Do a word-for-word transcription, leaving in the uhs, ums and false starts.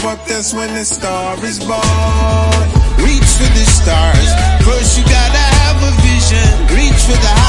up, that's when the star is born. Reach for the stars, first you gotta have a vision. Reach for the